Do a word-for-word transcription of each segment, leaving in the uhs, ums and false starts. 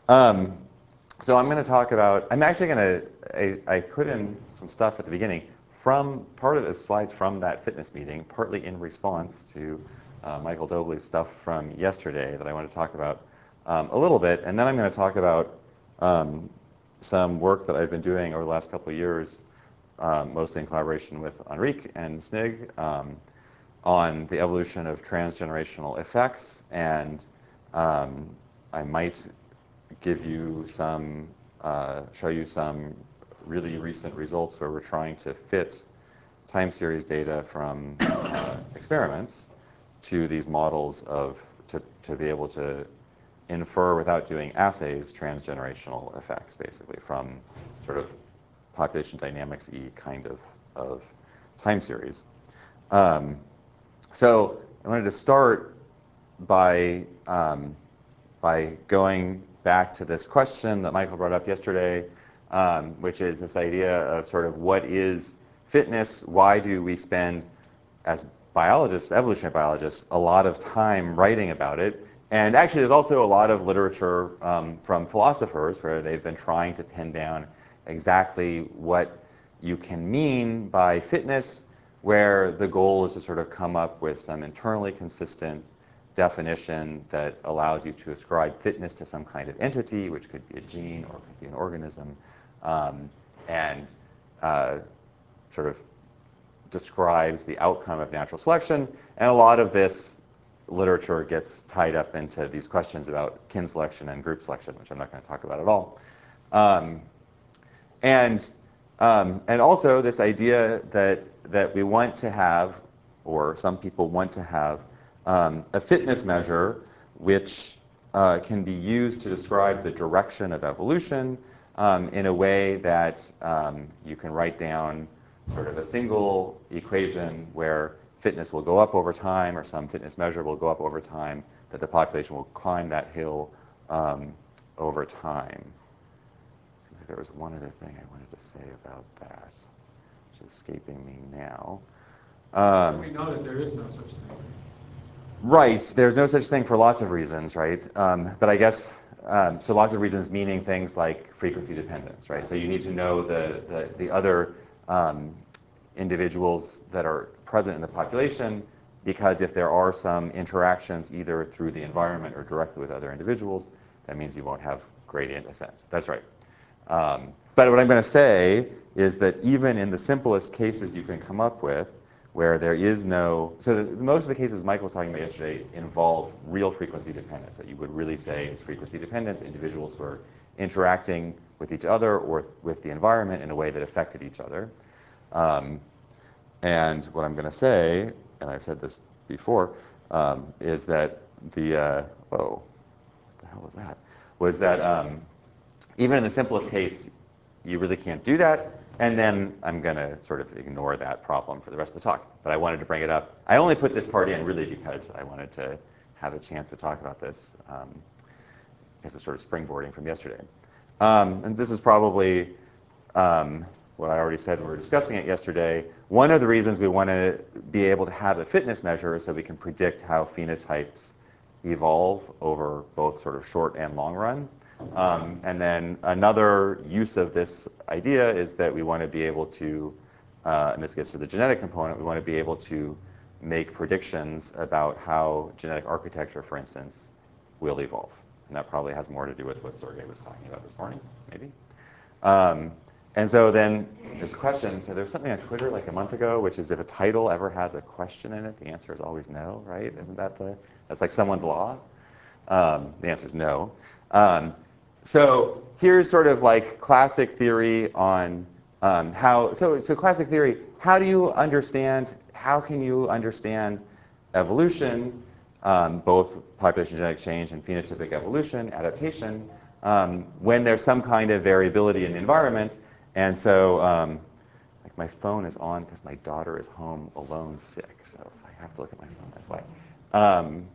Um, so I'm going to talk about, I'm actually going to, I, I put in some stuff at the beginning from, part of the slides from that fitness meeting, partly in response to uh, Michael Dobley's stuff from yesterday that I want to talk about um, a little bit. And then I'm going to talk about um, some work that I've been doing over the last couple of years, um, mostly in collaboration with Enrique and S N I G, um, on the evolution of transgenerational effects. And um, I might give you some, uh, show you some really recent results where we're trying to fit time series data from uh, experiments to these models of, to, to be able to infer without doing assays transgenerational effects, basically, from sort of population dynamics-y kind of, of time series. Um, so I wanted to start by, um, by going back to this question that Michael brought up yesterday, um, which is this idea of sort of what is fitness? Why do we spend, as biologists, evolutionary biologists, a lot of time writing about it? And actually, there's also a lot of literature um, from philosophers where they've been trying to pin down exactly what you can mean by fitness, where the goal is to sort of come up with some internally consistent definition that allows you to ascribe fitness to some kind of entity, which could be a gene or could be an organism, um, and uh, sort of describes the outcome of natural selection. And a lot of this literature gets tied up into these questions about kin selection and group selection, which I'm not going to talk about at all. Um, and, um, and also this idea that, that we want to have, or some people want to have, um, a fitness measure which uh, can be used to describe the direction of evolution um, in a way that um, you can write down sort of a single equation where fitness will go up over time, or some fitness measure will go up over time, that the population will climb that hill um, over time. Seems like there was one other thing I wanted to say about that, which is escaping me now. Um, we know that there is no such thing. Right. There's no such thing for lots of reasons, right? Um, but I guess, um, so lots of reasons meaning things like frequency dependence, right? So you need to know the, the, the other um, individuals that are present in the population, because if there are some interactions either through the environment or directly with other individuals, that means you won't have gradient ascent. That's right. Um, but what I'm going to say is that even in the simplest cases you can come up with, where there is no, so the, most of the cases Michael was talking about yesterday involve real frequency dependence. What you would really say is frequency dependence, individuals who are interacting with each other or with the environment in a way that affected each other. Um, and what I'm going to say, and I've said this before, um, is that the, uh, whoa, what the hell was that? Was that um, even in the simplest case, you really can't do that. And then I'm going to sort of ignore that problem for the rest of the talk. But I wanted to bring it up. I only put this part in really because I wanted to have a chance to talk about this um, as a sort of springboarding from yesterday. Um, and this is probably um, what I already said when we were discussing it yesterday. One of the reasons we want to be able to have a fitness measure is so we can predict how phenotypes evolve over both sort of short and long run. Um, and then another use of this idea is that we want to be able to, uh, and this gets to the genetic component, we want to be able to make predictions about how genetic architecture, for instance, will evolve. And that probably has more to do with what Sergey was talking about this morning, maybe. Um, and so then this question, so there was something on Twitter like a month ago, which is if a title ever has a question in it, the answer is always no, right? Isn't that the, that's like someone's law? Um, the answer is no. Um, so here's sort of like classic theory on um, how, so, so classic theory, how do you understand, how can you understand evolution, um, both population genetic change and phenotypic evolution, adaptation, um, when there's some kind of variability in the environment. And so um, like my phone is on because my daughter is home alone sick. So if I have to look at my phone, that's why. Um,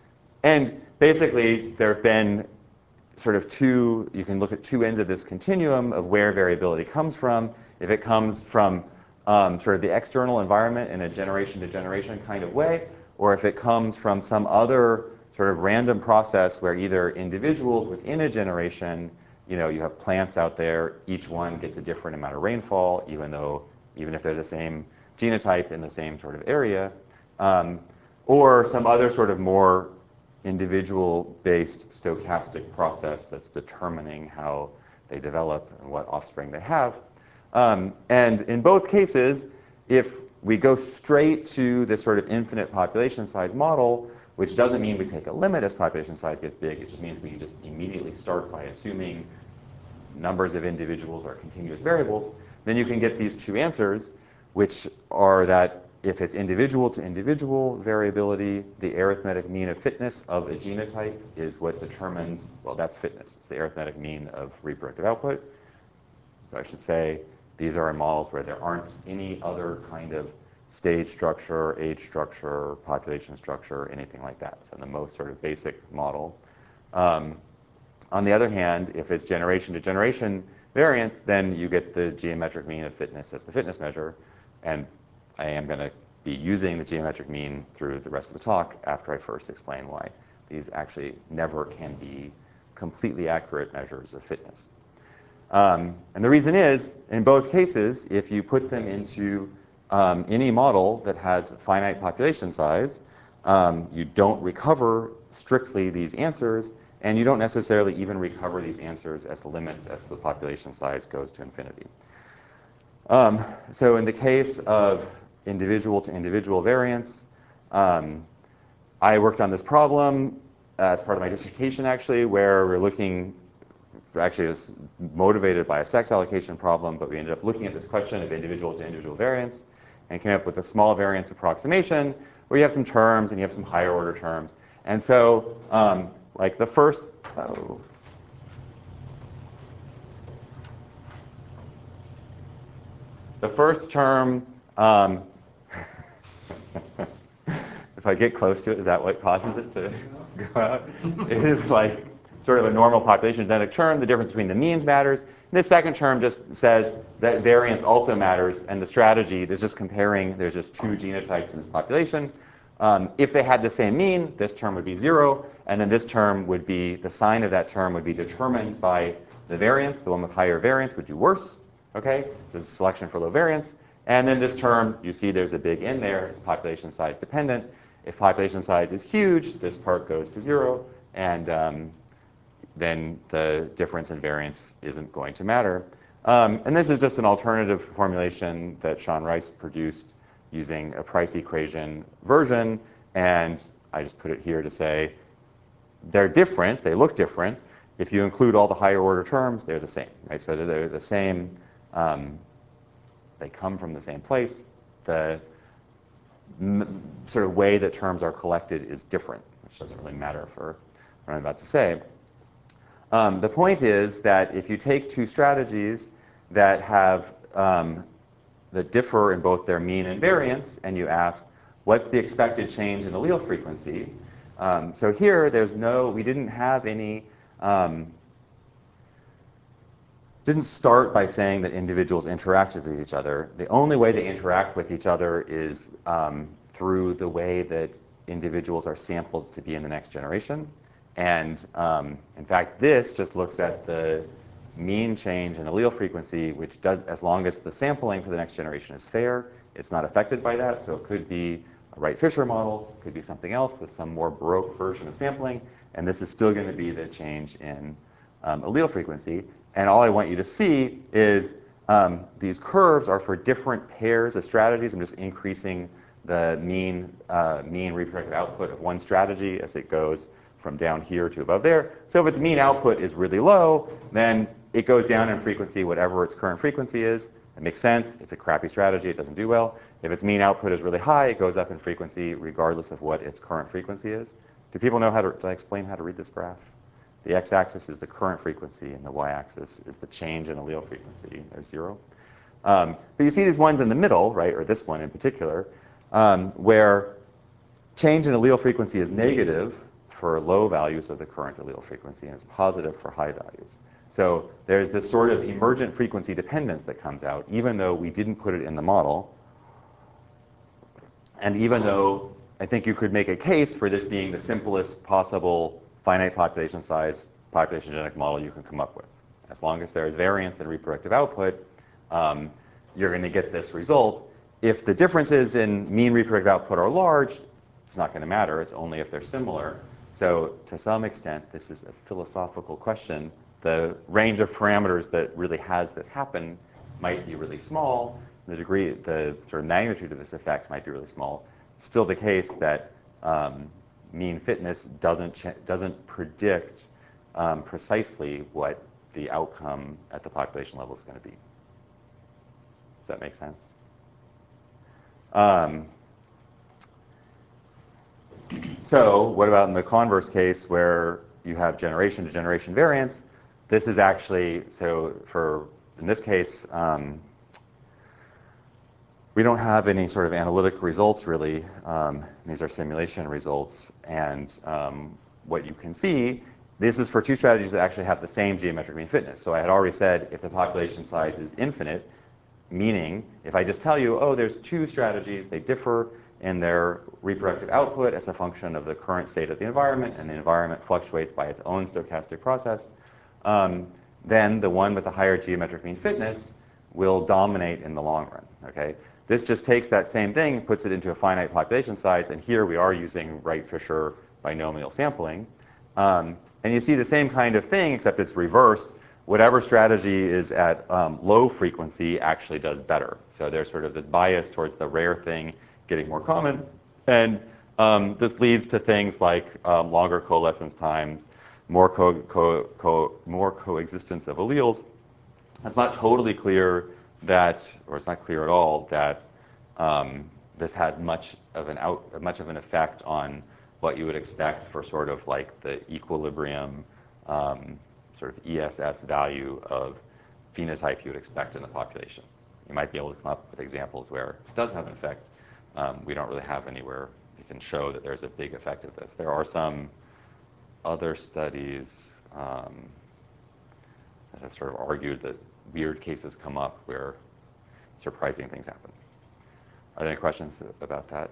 and basically, there have been sort of two, you can look at two ends of this continuum of where variability comes from. If it comes from um, sort of the external environment in a generation to generation kind of way, or if it comes from some other sort of random process where either individuals within a generation, you know, you have plants out there, each one gets a different amount of rainfall, even though, even if they're the same genotype in the same sort of area, um, or some other sort of more individual-based stochastic process that's determining how they develop and what offspring they have. Um, and in both cases, if we go straight to this sort of infinite population size model, which doesn't mean we take a limit as population size gets big, it just means we just immediately start by assuming numbers of individuals are continuous variables, then you can get these two answers, which are that if it's individual to individual variability, the arithmetic mean of fitness of a genotype is what determines, well, that's fitness. It's the arithmetic mean of reproductive output. So I should say these are in models where there aren't any other kind of stage structure, age structure, population structure, anything like that. So in the most sort of basic model. Um, on the other hand, if it's generation to generation variance, then you get the geometric mean of fitness as the fitness measure. And I am going to be using the geometric mean through the rest of the talk after I first explain why these actually never can be completely accurate measures of fitness. Um, and the reason is, in both cases, if you put them into um, any model that has finite population size, um, you don't recover strictly these answers, and you don't necessarily even recover these answers as limits as the population size goes to infinity. Um, so in the case of individual to individual variance, um, I worked on this problem as part of my dissertation, actually, where we're looking, actually it was motivated by a sex allocation problem, but we ended up looking at this question of individual to individual variance and came up with a small variance approximation where you have some terms and you have some higher order terms. And so, um, like the first, oh, the first term, um, if I get close to it, is that what causes it to go out? It is like sort of a normal population genetic term. The difference between the means matters. And this second term just says that variance also matters, and the strategy is just comparing, there's just two genotypes in this population. Um, if they had the same mean, this term would be zero, and then this term would be, the sign of that term would be determined by the variance. The one with higher variance would do worse, okay? So this is selection for low variance. And then this term, you see there's a big n there, it's population size dependent. If population size is huge, this part goes to zero, and um, then the difference in variance isn't going to matter. Um, and this is just an alternative formulation that Sean Rice produced using a price equation version, and I just put it here to say they're different, they look different. If you include all the higher order terms, they're the same, right? So they're the same, um, they come from the same place. The m sort of way that terms are collected is different, which doesn't really matter for what I'm about to say. Um, the point is that if you take two strategies that have um, that differ in both their mean and variance, and you ask, what's the expected change in allele frequency? Um, so here, there's no, we didn't have any, um, didn't start by saying that individuals interacted with each other. The only way they interact with each other is um, through the way that individuals are sampled to be in the next generation. And um, in fact, this just looks at the mean change in allele frequency, which does, as long as the sampling for the next generation is fair, it's not affected by that. So it could be a Wright-Fisher model, could be something else with some more Baroque version of sampling, and this is still going to be the change in um, allele frequency. And all I want you to see is um, these curves are for different pairs of strategies. I'm just increasing the mean, uh, mean reproductive output of one strategy as it goes from down here to above there. So if its mean output is really low, then it goes down in frequency whatever its current frequency is. It makes sense. It's a crappy strategy. It doesn't do well. If its mean output is really high, it goes up in frequency regardless of what its current frequency is. Do people know how to, did I explain how to read this graph? The x-axis is the current frequency, and the y-axis is the change in allele frequency. There's zero. Um, but you see these ones in the middle, right, or this one in particular, um, where change in allele frequency is negative for low values of the current allele frequency, and it's positive for high values. So there's this sort of emergent frequency dependence that comes out, even though we didn't put it in the model, and even though I think you could make a case for this being the simplest possible finite population size population genetic model you can come up with. As long as there is variance in reproductive output, um, you're going to get this result. If the differences in mean reproductive output are large, it's not going to matter. It's only if they're similar. So to some extent, this is a philosophical question. The range of parameters that really has this happen might be really small. The degree, the sort of magnitude of this effect might be really small. Still the case that um, mean fitness doesn't doesn't predict um, precisely what the outcome at the population level is going to be. Does that make sense? Um, so what about in the converse case where you have generation to generation variance? This is actually, so for, in this case, um, we don't have any sort of analytic results really. Um, these are simulation results. And um, what you can see, this is for two strategies that actually have the same geometric mean fitness. So I had already said if the population size is infinite, meaning if I just tell you, oh, there's two strategies, they differ in their reproductive output as a function of the current state of the environment, and the environment fluctuates by its own stochastic process, um, then the one with the higher geometric mean fitness will dominate in the long run. Okay? This just takes that same thing, puts it into a finite population size, and here we are using Wright-Fisher binomial sampling. Um, and you see the same kind of thing, except it's reversed. Whatever strategy is at um, low frequency actually does better. So there's sort of this bias towards the rare thing getting more common. And um, this leads to things like um, longer coalescence times, more, co co co more coexistence of alleles. It's not totally clear that, or it's not clear at all, that um, this has much of an out, much of an effect on what you would expect for sort of like the equilibrium um, sort of E S S value of phenotype you would expect in the population. You might be able to come up with examples where it does have an effect. Um, we don't really have anywhere you can show that there's a big effect of this. There are some other studies um, that have sort of argued that weird cases come up where surprising things happen. Are there any questions about that?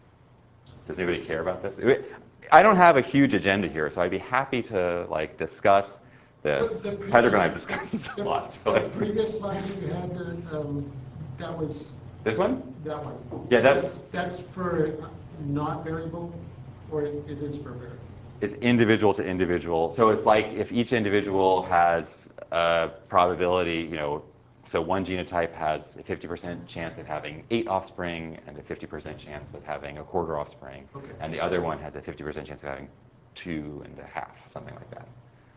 Does anybody care about this? I don't have a huge agenda here, so I'd be happy to like discuss this. So previous, Patrick and I have discussed this a lot. So the previous slide that you had, um, that was... This one? That one. Yeah, that's... That's for not variable, or it, it is for variable? It's individual to individual. So it's like if each individual has a probability, you know, so one genotype has a fifty percent chance of having eight offspring and a fifty percent chance of having a quarter offspring. Okay. And the other one has a fifty percent chance of having two and a half, something like that.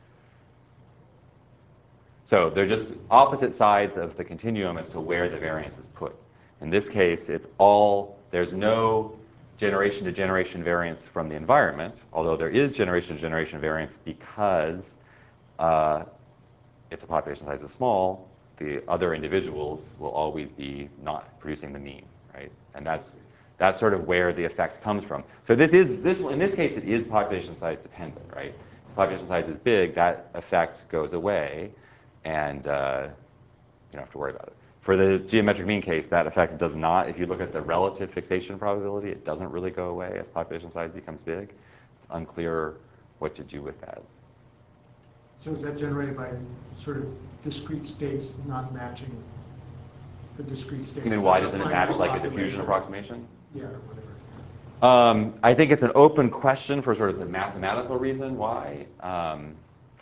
So they're just opposite sides of the continuum as to where the variance is put. In this case, it's all, there's no generation to generation variance from the environment, although there is generation to generation variance because uh, if the population size is small, the other individuals will always be not producing the mean, right? And that's that's sort of where the effect comes from. So this is this in this case it is population size dependent, right? If population size is big, that effect goes away, and uh, you don't have to worry about it. For the geometric mean case, that effect does not. If you look at the relative fixation probability, it doesn't really go away as population size becomes big. It's unclear what to do with that. So is that generated by sort of discrete states not matching the discrete states? You mean why doesn't it match like a diffusion approximation? Yeah, or whatever. Um, I think it's an open question for sort of the mathematical reason why. Um,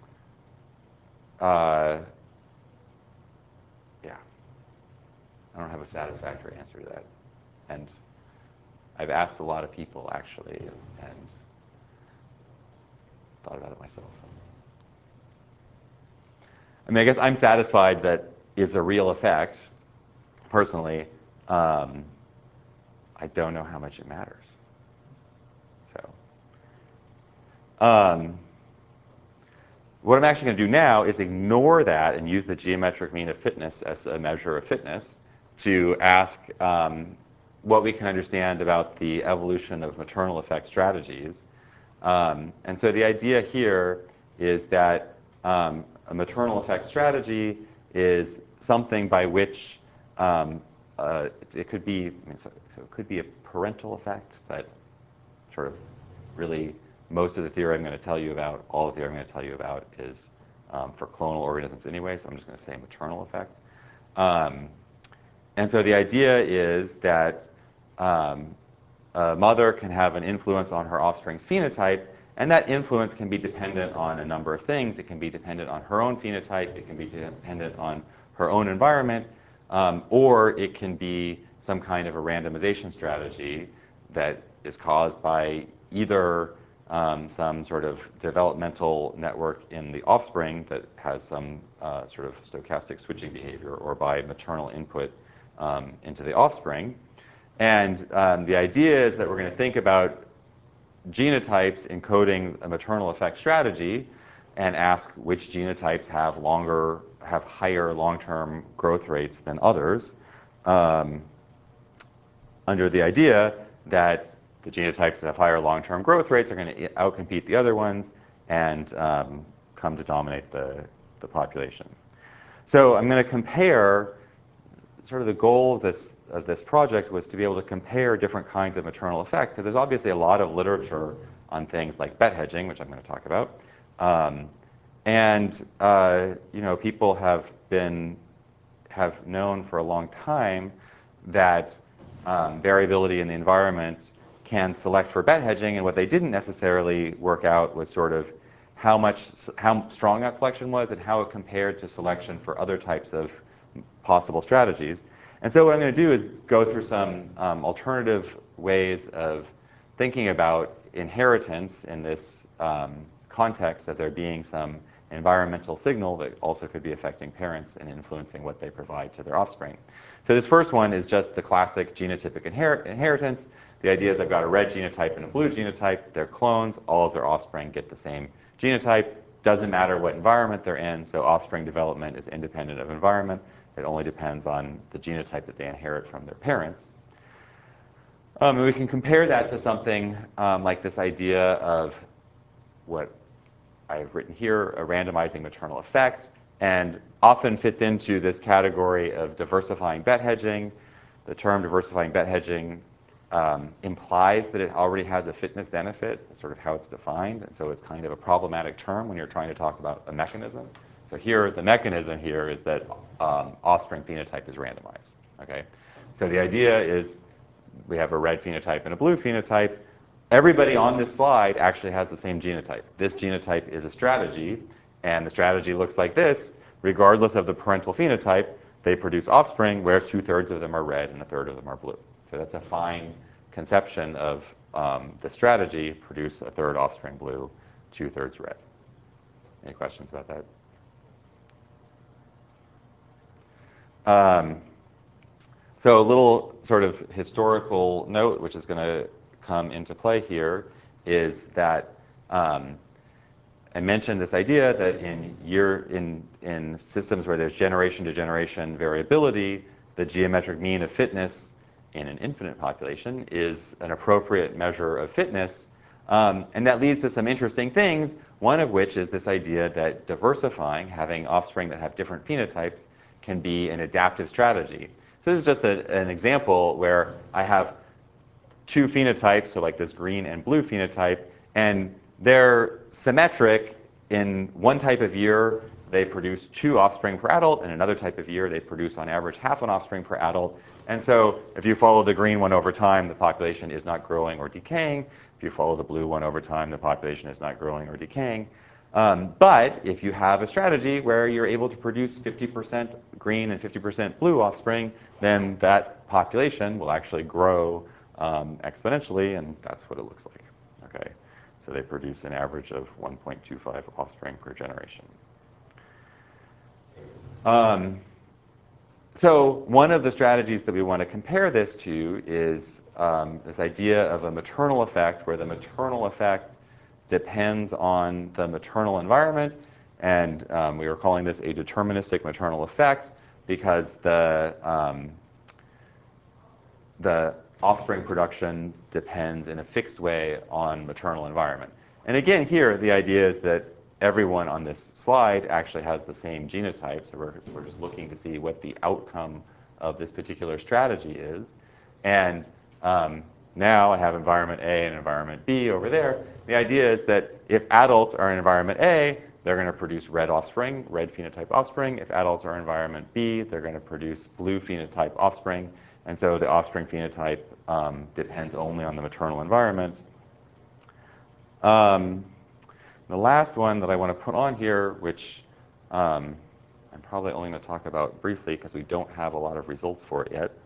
uh, yeah, I don't have a satisfactory answer to that. And I've asked a lot of people actually and thought about it myself. I mean, I guess I'm satisfied that it's a real effect, personally. Um, I don't know how much it matters. So, um, what I'm actually going to do now is ignore that and use the geometric mean of fitness as a measure of fitness to ask um, what we can understand about the evolution of maternal effect strategies. Um, and so the idea here is that um, a maternal effect strategy is something by which um, uh, it, it could be, I mean, so, so it could be a parental effect, but sort of really most of the theory I'm going to tell you about, all the theory I'm going to tell you about is um, for clonal organisms anyway, so I'm just going to say maternal effect. Um, and so the idea is that um, a mother can have an influence on her offspring's phenotype, and that influence can be dependent on a number of things. It can be dependent on her own phenotype, it can be dependent on her own environment, um, or it can be some kind of a randomization strategy that is caused by either um, some sort of developmental network in the offspring that has some uh, sort of stochastic switching behavior, or by maternal input um, into the offspring. And um, the idea is that we're going to think about genotypes encoding a maternal effect strategy and ask which genotypes have longer, have higher long-term growth rates than others, um, under the idea that the genotypes that have higher long-term growth rates are going to outcompete the other ones and um, come to dominate the, the population. So I'm going to compare, sort of the goal of this, of this project was to be able to compare different kinds of maternal effect, because there's obviously a lot of literature on things like bet hedging, which I'm going to talk about. Um, and uh, you know, people have been, have known for a long time that um, variability in the environment can select for bet hedging, and what they didn't necessarily work out was sort of how much, how strong that selection was and how it compared to selection for other types of possible strategies. And so what I'm going to do is go through some um, alternative ways of thinking about inheritance in this um, context of there being some environmental signal that also could be affecting parents and influencing what they provide to their offspring. So this first one is just the classic genotypic inher inheritance. The idea is I've got a red genotype and a blue genotype. They're clones. All of their offspring get the same genotype. Doesn't matter what environment they're in, so offspring development is independent of environment. It only depends on the genotype that they inherit from their parents. Um, and we can compare that to something um, like this idea of what I've written here, a randomizing maternal effect, and often fits into this category of diversifying bet hedging. The term diversifying bet hedging um, implies that it already has a fitness benefit. That's sort of how it's defined, and so it's kind of a problematic term when you're trying to talk about a mechanism. So here, the mechanism here is that um, offspring phenotype is randomized. Okay, so the idea is we have a red phenotype and a blue phenotype. Everybody on this slide actually has the same genotype. This genotype is a strategy, and the strategy looks like this. Regardless of the parental phenotype, they produce offspring where two-thirds of them are red and a third of them are blue. So that's a fine conception of um, the strategy: produce a third offspring blue, two-thirds red. Any questions about that? Um, so a little sort of historical note, which is going to come into play here, is that um, I mentioned this idea that in year in in systems where there's generation to generation variability, the geometric mean of fitness in an infinite population is an appropriate measure of fitness, um, and that leads to some interesting things. One of which is this idea that diversifying, having offspring that have different phenotypes, can be an adaptive strategy. So this is just a, an example where I have two phenotypes, so like this green and blue phenotype, and they're symmetric. In one type of year, they produce two offspring per adult, and another type of year, they produce on average half an offspring per adult. And so if you follow the green one over time, the population is not growing or decaying. If you follow the blue one over time, the population is not growing or decaying. Um, but if you have a strategy where you're able to produce fifty percent green and fifty percent blue offspring, then that population will actually grow um, exponentially, and that's what it looks like. Okay, so they produce an average of one point two five offspring per generation. Um, so one of the strategies that we want to compare this to is um, this idea of a maternal effect, where the maternal effect depends on the maternal environment, and um, we are calling this a deterministic maternal effect because the um, the offspring production depends in a fixed way on maternal environment. And again, here the idea is that everyone on this slide actually has the same genotype, so we're, we're just looking to see what the outcome of this particular strategy is. And um, now I have environment A and environment B over there. The idea is that if adults are in environment A, they're going to produce red offspring, red phenotype offspring. If adults are in environment B, they're going to produce blue phenotype offspring. And so the offspring phenotype um, depends only on the maternal environment. Um, the last one that I want to put on here, which um, I'm probably only going to talk about briefly because we don't have a lot of results for it yet,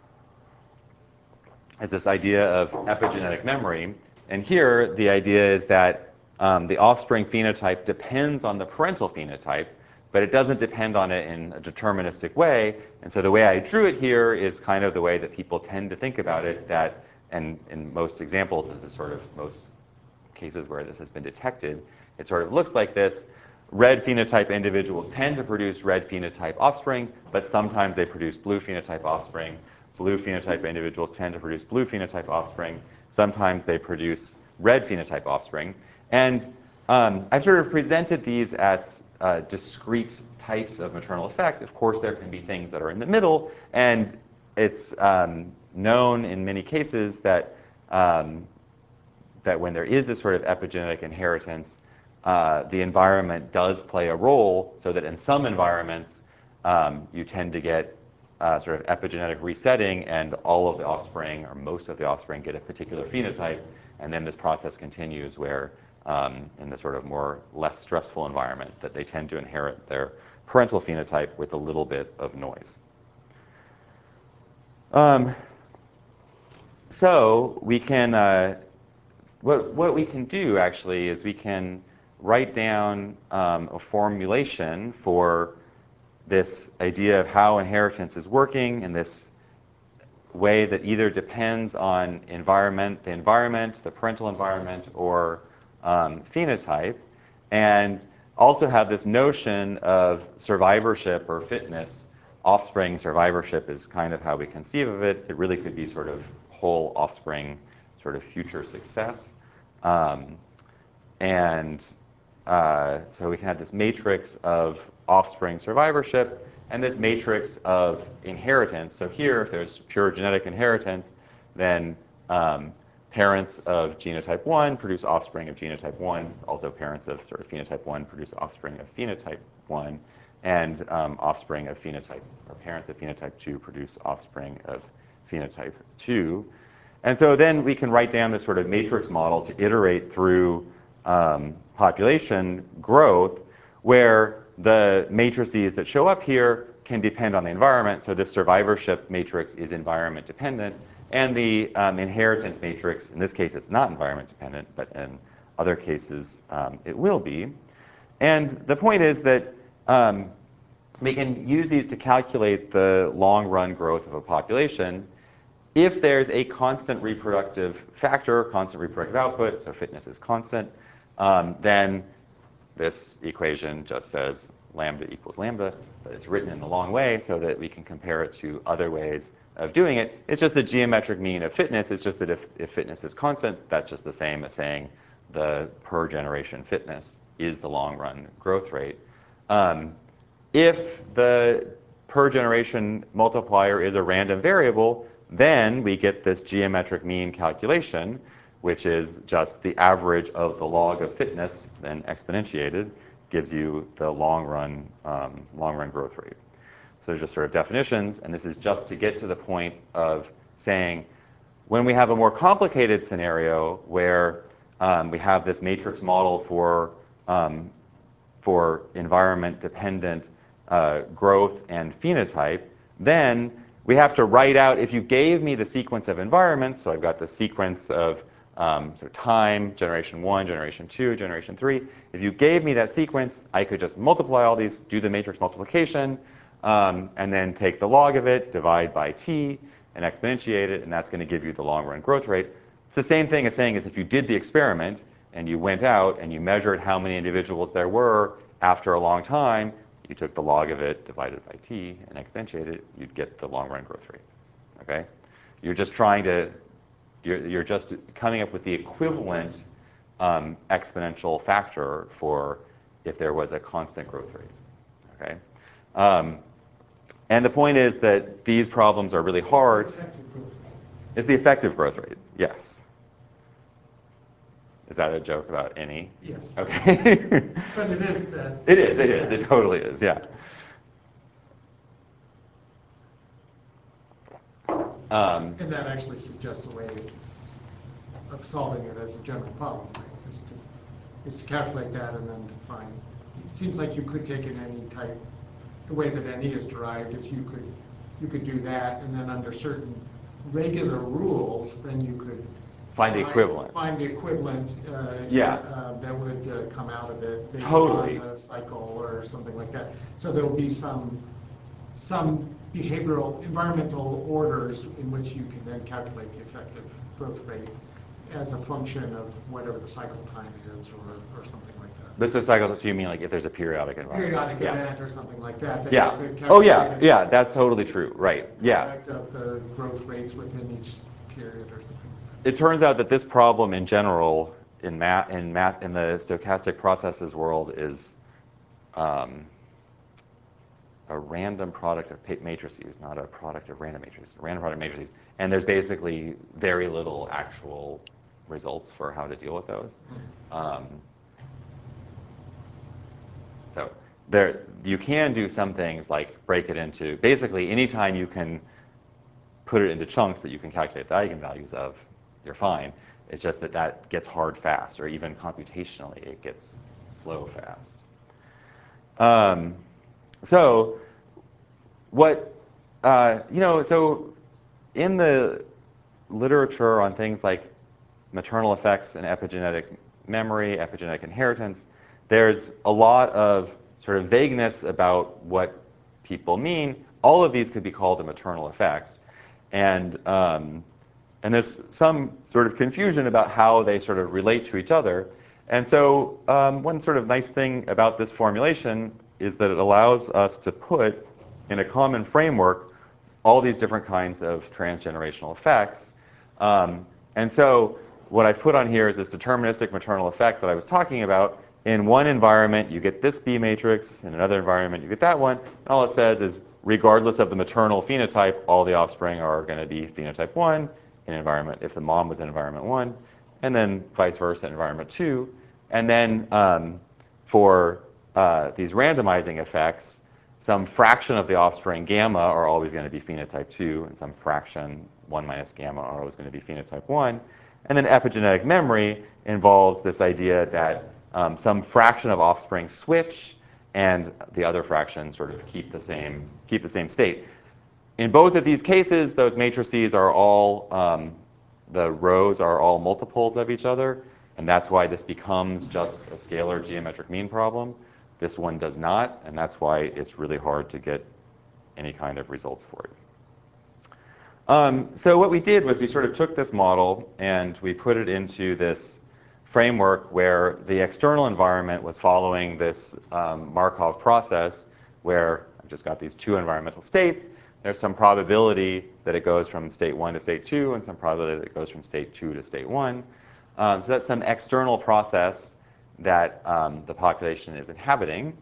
is this idea of epigenetic memory. And here, the idea is that um, the offspring phenotype depends on the parental phenotype, but it doesn't depend on it in a deterministic way. And so the way I drew it here is kind of the way that people tend to think about it, that, and in most examples, this is sort of most cases where this has been detected, it sort of looks like this. Red phenotype individuals tend to produce red phenotype offspring, but sometimes they produce blue phenotype offspring. Blue phenotype individuals tend to produce blue phenotype offspring. Sometimes they produce red phenotype offspring. And um, I've sort of presented these as uh, discrete types of maternal effect. Of course, there can be things that are in the middle, and it's um, known in many cases that, um, that when there is this sort of epigenetic inheritance, uh, the environment does play a role, so that in some environments, um, you tend to get Uh, sort of epigenetic resetting, and all of the offspring, or most of the offspring, get a particular phenotype, and then this process continues where, um, in the sort of more less stressful environment, that they tend to inherit their parental phenotype with a little bit of noise. Um, so we can, uh, what, what we can do actually is we can write down um, a formulation for this idea of how inheritance is working in this way that either depends on environment, the environment, the parental environment, or um, phenotype, and also have this notion of survivorship or fitness. Offspring survivorship is kind of how we conceive of it. It really could be sort of whole offspring, sort of future success. Um, and uh, so we can have this matrix of offspring survivorship and this matrix of inheritance. So here, if there's pure genetic inheritance, then um, parents of genotype one produce offspring of genotype one. Also, parents of sort of phenotype one produce offspring of phenotype one. And um, offspring of phenotype, or parents of phenotype two produce offspring of phenotype two. And so then we can write down this sort of matrix model to iterate through um, population growth, where the matrices that show up here can depend on the environment. So this survivorship matrix is environment dependent. And the um, inheritance matrix, in this case, it's not environment dependent, but in other cases, um, it will be. And the point is that um, we can use these to calculate the long-run growth of a population. If there's a constant reproductive factor, constant reproductive output, so fitness is constant, um, then this equation just says lambda equals lambda, but it's written in the long way so that we can compare it to other ways of doing it. It's just the geometric mean of fitness. It's just that if, if fitness is constant, that's just the same as saying the per generation fitness is the long run growth rate. Um, if the per generation multiplier is a random variable, then we get this geometric mean calculation, which is just the average of the log of fitness, then exponentiated, gives you the long run, um, long run growth rate. So there's just sort of definitions, and this is just to get to the point of saying, when we have a more complicated scenario where um, we have this matrix model for, um, for environment-dependent uh, growth and phenotype, then we have to write out, if you gave me the sequence of environments, so I've got the sequence of um, so time, generation one, generation two, generation three, if you gave me that sequence, I could just multiply all these, do the matrix multiplication, um, and then take the log of it, divide by t, and exponentiate it, and that's going to give you the long-run growth rate. It's the same thing as saying is if you did the experiment, and you went out and you measured how many individuals there were after a long time, you took the log of it, divided by t, and exponentiated it, you'd get the long-run growth rate. Okay? You're just trying to, you're, you're just coming up with the equivalent um, exponential factor for if there was a constant growth rate. Okay? Um, and the point is that these problems are really hard. Effective growth rate. It's the effective growth rate, yes. Is that a joke about any? Yes. Okay. But it is that. It is, it is, it totally is, yeah. Um, and that actually suggests a way of solving it as a general problem, right? Is to, is to calculate that and then to find. It seems like you could take an any type, the way that any is derived is you could you could do that, and then under certain regular rules, then you could find the equivalent. Find the equivalent. Uh, yeah. Uh, that would uh, come out of it based totally. on a cycle or something like that. So there will be some some behavioral, environmental orders in which you can then calculate the effective growth rate as a function of whatever the cycle time is, or, or something like that. This is cycle, so you mean like if there's a periodic environment? Periodic yeah. event or something like that. that yeah. Oh yeah, yeah, that's totally true, right, yeah. Of the growth rates within each period or something. It turns out that this problem in general in math, in math, in the stochastic processes world is um, a random product of matrices, not a product of random matrices, random product of matrices. And there's basically very little actual results for how to deal with those. Um, so there, you can do some things like break it into, basically anytime you can put it into chunks that you can calculate the eigenvalues of, you're fine. It's just that that gets hard fast, or even computationally it gets slow fast. Um, so what, uh, you know, so in the literature on things like maternal effects and epigenetic memory, epigenetic inheritance, there's a lot of sort of vagueness about what people mean. All of these could be called a maternal effect. And, um, and there's some sort of confusion about how they sort of relate to each other. And so um, one sort of nice thing about this formulation is that it allows us to put in a common framework all these different kinds of transgenerational effects. Um, and so what I've put on here is this deterministic maternal effect that I was talking about. In one environment, you get this B matrix. In another environment, you get that one. And all it says is, regardless of the maternal phenotype, all the offspring are going to be phenotype one in environment, if the mom was in environment one, and then vice versa in environment two. And then um, for uh, these randomizing effects, some fraction of the offspring gamma are always going to be phenotype two, and some fraction one minus gamma are always going to be phenotype one. And then epigenetic memory involves this idea that um, some fraction of offspring switch, and the other fraction sort of keep the same keep the same state. In both of these cases, those matrices are all um, the rows are all multiples of each other, and that's why this becomes just a scalar geometric mean problem. This one does not, and that's why it's really hard to get any kind of results for it. Um, so what we did was we sort of took this model and we put it into this framework where the external environment was following this um, Markov process where I've just got these two environmental states. There's some probability that it goes from state one to state two, and some probability that it goes from state two to state one. Um, so that's some external process that um, the population is inhabiting.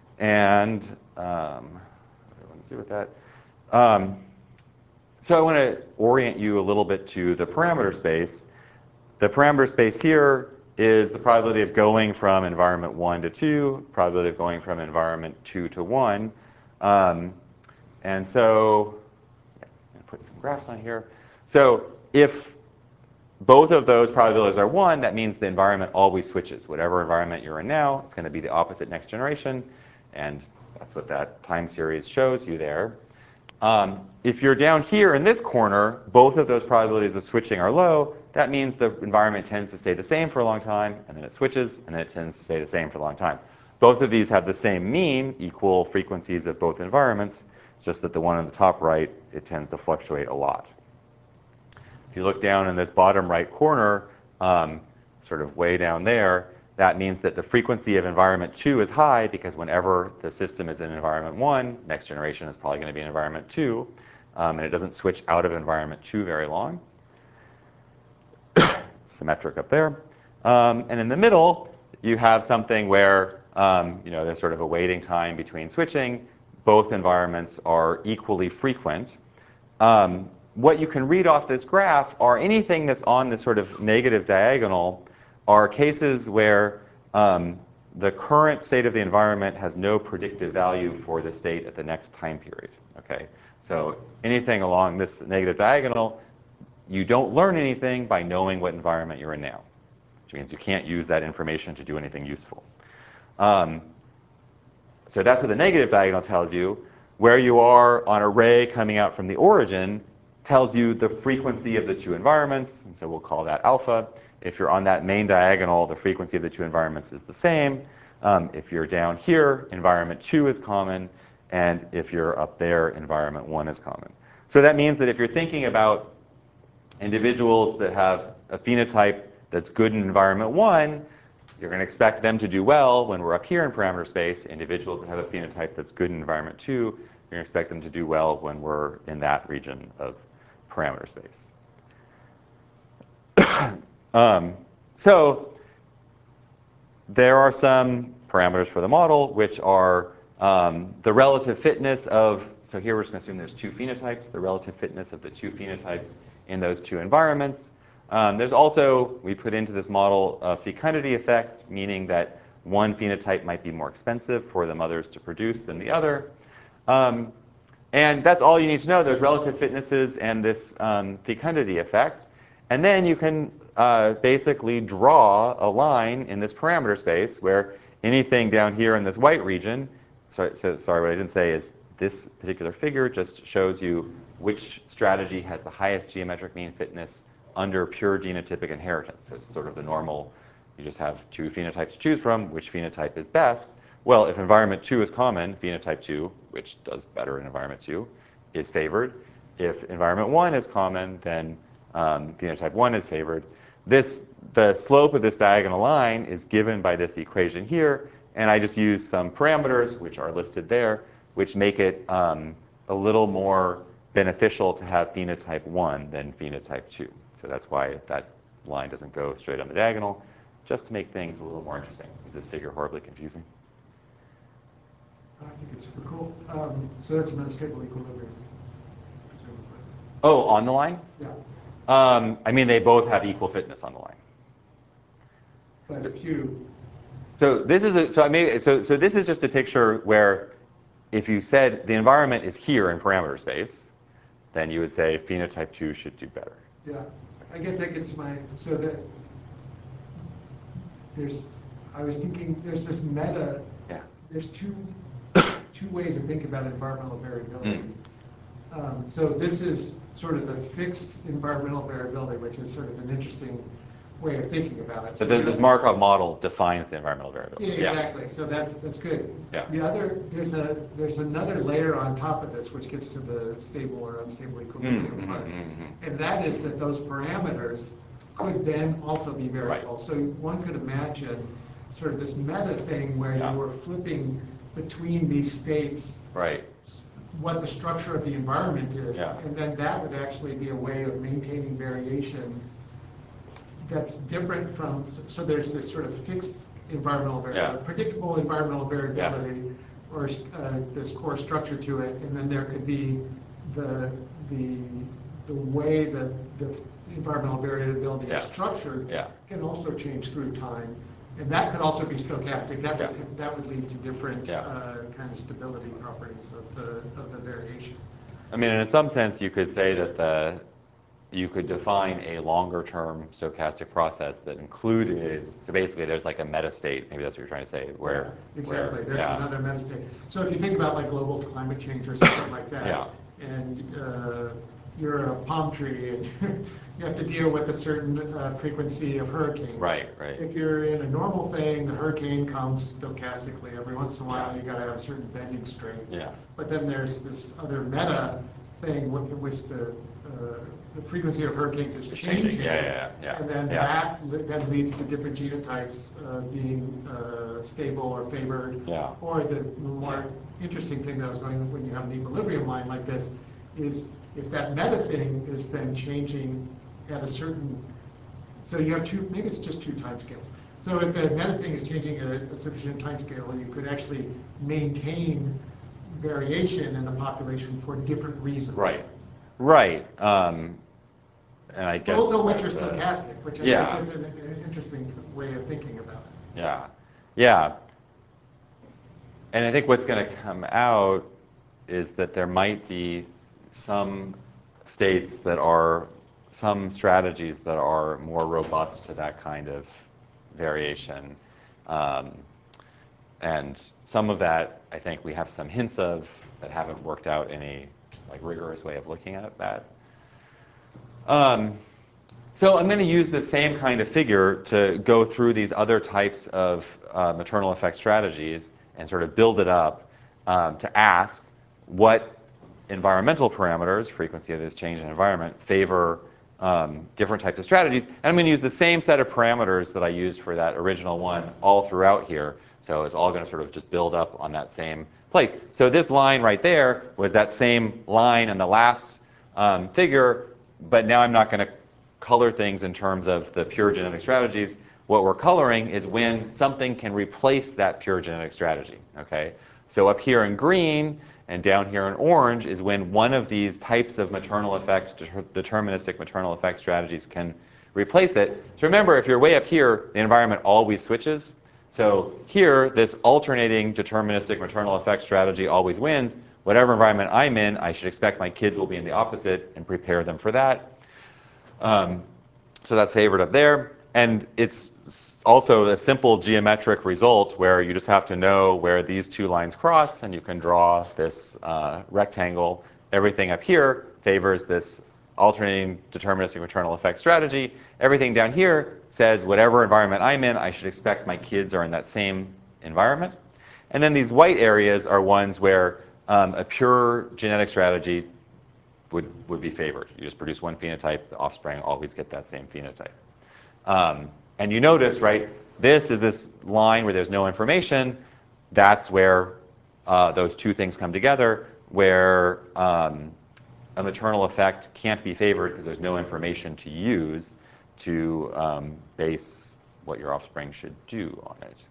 And um, what do I want to do with that? Um, so I want to orient you a little bit to the parameter space. The parameter space here is the probability of going from environment one to two, probability of going from environment two to one. Um, and so, I'm going to put some graphs on here. So if both of those probabilities are one, that means the environment always switches. Whatever environment you're in now, it's going to be the opposite next generation. And that's what that time series shows you there. Um, if you're down here in this corner, both of those probabilities of switching are low. That means the environment tends to stay the same for a long time, and then it switches, and then it tends to stay the same for a long time. Both of these have the same mean, equal frequencies of both environments. It's just that the one on the top right, it tends to fluctuate a lot. If you look down in this bottom right corner, um, sort of way down there, that means that the frequency of environment two is high because whenever the system is in environment one, next generation is probably going to be in environment two, um, and it doesn't switch out of environment two very long. Symmetric up there. Um, and in the middle, you have something where um, you know, there's sort of a waiting time between switching. Both environments are equally frequent. Um, what you can read off this graph are anything that's on this sort of negative diagonal are cases where um, the current state of the environment has no predictive value for the state at the next time period. Okay, so anything along this negative diagonal, you don't learn anything by knowing what environment you're in now, which means you can't use that information to do anything useful. Um, so that's what the negative diagonal tells you. Where you are on a ray coming out from the origin tells you the frequency of the two environments, and so we'll call that alpha. If you're on that main diagonal, the frequency of the two environments is the same. Um, if you're down here, environment two is common, and if you're up there, environment one is common. So that means that if you're thinking about individuals that have a phenotype that's good in environment one, you're going to expect them to do well when we're up here in parameter space. Individuals that have a phenotype that's good in environment two, you're going to expect them to do well when we're in that region of parameter space. um, so there are some parameters for the model, which are um, the relative fitness of, so here we're just going to assume there's two phenotypes, the relative fitness of the two phenotypes in those two environments. Um, there's also, we put into this model a fecundity effect, meaning that one phenotype might be more expensive for the mothers to produce than the other. Um, and that's all you need to know. There's relative fitnesses and this um, fecundity effect. And then you can uh, basically draw a line in this parameter space where anything down here in this white region, sorry, so, sorry, what I didn't say is this particular figure just shows you which strategy has the highest geometric mean fitness under pure genotypic inheritance. So it's sort of the normal, you just have two phenotypes to choose from, which phenotype is best. Well, if environment two is common, phenotype two, which does better in environment two, is favored. If environment one is common, then um, phenotype one is favored. This, the slope of this diagonal line is given by this equation here, and I just use some parameters, which are listed there, which make it um, a little more beneficial to have phenotype one than phenotype two. So that's why that line doesn't go straight on the diagonal, just to make things a little more interesting. Is this figure horribly confusing? I think it's super cool. Um, so that's an unstable equilibrium, presumably. Oh, on the line? Yeah. Um, I mean, they both have equal fitness on the line. But if you... So this is a, so I made so so this is just a picture where if you said the environment is here in parameter space, then you would say phenotype two should do better. Yeah. I guess that gets my, so that there's, I was thinking there's this meta, Yeah. there's two, two ways of thinking about environmental variability. Mm. Um, so this is sort of the fixed environmental variability, which is sort of an interesting way of thinking about it. So So this, this Markov model defines the environmental variability. Yeah, exactly. Yeah. So that's that's good. Yeah. The other there's a there's another layer on top of this, which gets to the stable or unstable equilibrium Mm-hmm, part, mm-hmm. and that is that those parameters could then also be variable. Right. So one could imagine sort of this meta thing where Yeah. you are flipping between these states. Right. What the structure of the environment is, Yeah. and then that would actually be a way of maintaining variation that's different from, so there's this sort of fixed environmental variability, Yeah. predictable environmental variability, yeah. or uh, this core structure to it, and then there could be the the the way that the environmental variability yeah. is structured yeah. can also change through time, and that could also be stochastic. That yeah. would that would lead to different yeah. uh, kind of stability properties of the of the variation. I mean, in some sense, you could say that the you could define a longer-term stochastic process that included, so basically there's like a meta-state, maybe that's what you're trying to say, where... Yeah, exactly, where, there's yeah. another meta-state. So if you think about like global climate change or something like that, yeah. and uh, you're a palm tree and you have to deal with a certain uh, frequency of hurricanes. Right, right. If you're in a normal thing, the hurricane comes stochastically. Every once in a while, yeah. you got to have a certain bending straight. Yeah. But then there's this other meta thing in which the uh, the frequency of hurricanes is it's changing, changing. Yeah, yeah, yeah. and then yeah. that li then leads to different genotypes uh, being uh, stable or favored. Yeah. Or the more interesting thing that I was going when you have an equilibrium line like this is if that meta thing is then changing at a certain, so you have two, maybe it's just two time scales. So if the meta thing is changing at a, a sufficient time scale, you could actually maintain variation in the population for different reasons. Right. Right. Um, and I guess Both of which are that's, uh, stochastic, which I yeah. think is an, an interesting way of thinking about it. Yeah. Yeah. And I think what's going to come out is that there might be some states that are, some strategies that are more robust to that kind of variation. Um, and some of that, I think we have some hints of that haven't worked out any like rigorous way of looking at that. Um, so I'm going to use the same kind of figure to go through these other types of uh, maternal effect strategies and sort of build it up um, to ask what environmental parameters, frequency of this change in environment, favor um, different types of strategies. And I'm going to use the same set of parameters that I used for that original one all throughout here. So it's all going to sort of just build up on that same place. So this line right there was that same line in the last um, figure, but now I'm not going to color things in terms of the pure genetic strategies. What we're coloring is when something can replace that pure genetic strategy, okay? So up here in green and down here in orange is when one of these types of maternal effect, deterministic maternal effect strategies can replace it. So remember, if you're way up here, the environment always switches. So here, this alternating deterministic maternal effect strategy always wins. Whatever environment I'm in, I should expect my kids will be in the opposite and prepare them for that. Um, so that's favored up there. And it's also a simple geometric result where you just have to know where these two lines cross, and you can draw this uh, rectangle. Everything up here favors this alternating deterministic maternal effect strategy. Everything down here says whatever environment I'm in, I should expect my kids are in that same environment. And then these white areas are ones where um, a pure genetic strategy would, would be favored. You just produce one phenotype, the offspring always get that same phenotype. Um, and you notice, right, this is this line where there's no information. That's where uh, those two things come together, where um, a maternal effect can't be favored because there's no information to use to um, base what your offspring should do on it.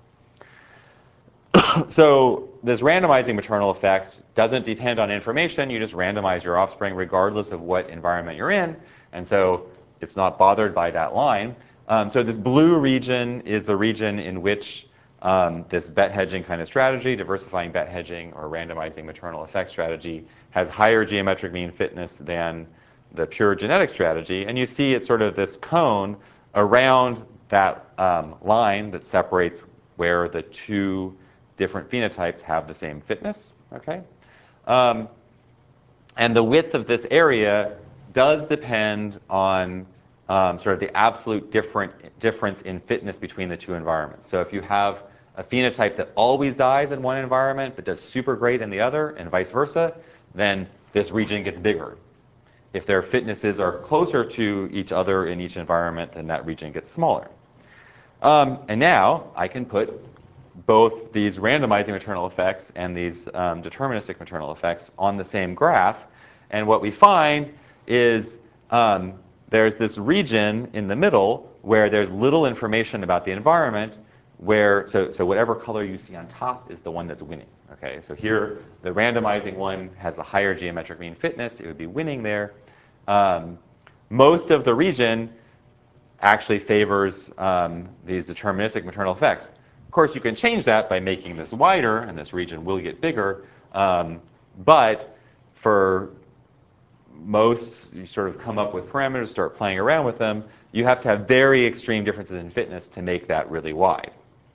So this randomizing maternal effect doesn't depend on information. You just randomize your offspring regardless of what environment you're in. And so it's not bothered by that line. Um, so this blue region is the region in which um, this bet hedging kind of strategy, diversifying bet hedging or randomizing maternal effect strategy, has higher geometric mean fitness than the pure genetic strategy. And you see it's sort of this cone around that um, line that separates where the two different phenotypes have the same fitness, okay? Um, and the width of this area does depend on um, sort of the absolute different difference in fitness between the two environments. So if you have a phenotype that always dies in one environment but does super great in the other, and vice versa, then this region gets bigger. If their fitnesses are closer to each other in each environment, then that region gets smaller. Um, and now I can put both these randomizing maternal effects and these um, deterministic maternal effects on the same graph. And what we find is um, there's this region in the middle where there's little information about the environment, where, so, so whatever color you see on top is the one that's winning. Okay, so here the randomizing one has a higher geometric mean fitness. It would be winning there. Um, most of the region actually favors um, these deterministic maternal effects. Of course, you can change that by making this wider, and this region will get bigger. Um, but for most, you sort of come up with parameters, start playing around with them. You have to have very extreme differences in fitness to make that really wide.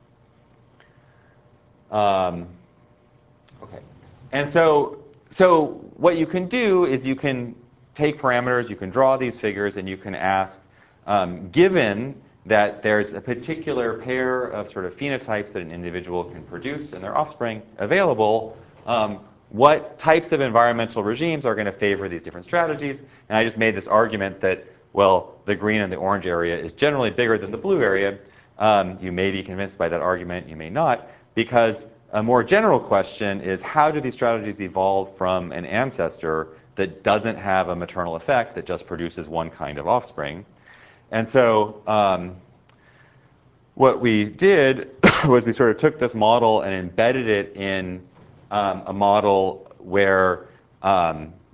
Um, okay, and so so what you can do is you can take parameters, you can draw these figures, and you can ask, um, given that there's a particular pair of sort of phenotypes that an individual can produce in their offspring available, um, what types of environmental regimes are going to favor these different strategies? And I just made this argument that, well, the green and the orange area is generally bigger than the blue area. Um, you may be convinced by that argument, you may not, because a more general question is, how do these strategies evolve from an ancestor that doesn't have a maternal effect, that just produces one kind of offspring? And so um, what we did was we sort of took this model and embedded it in um, a model where um,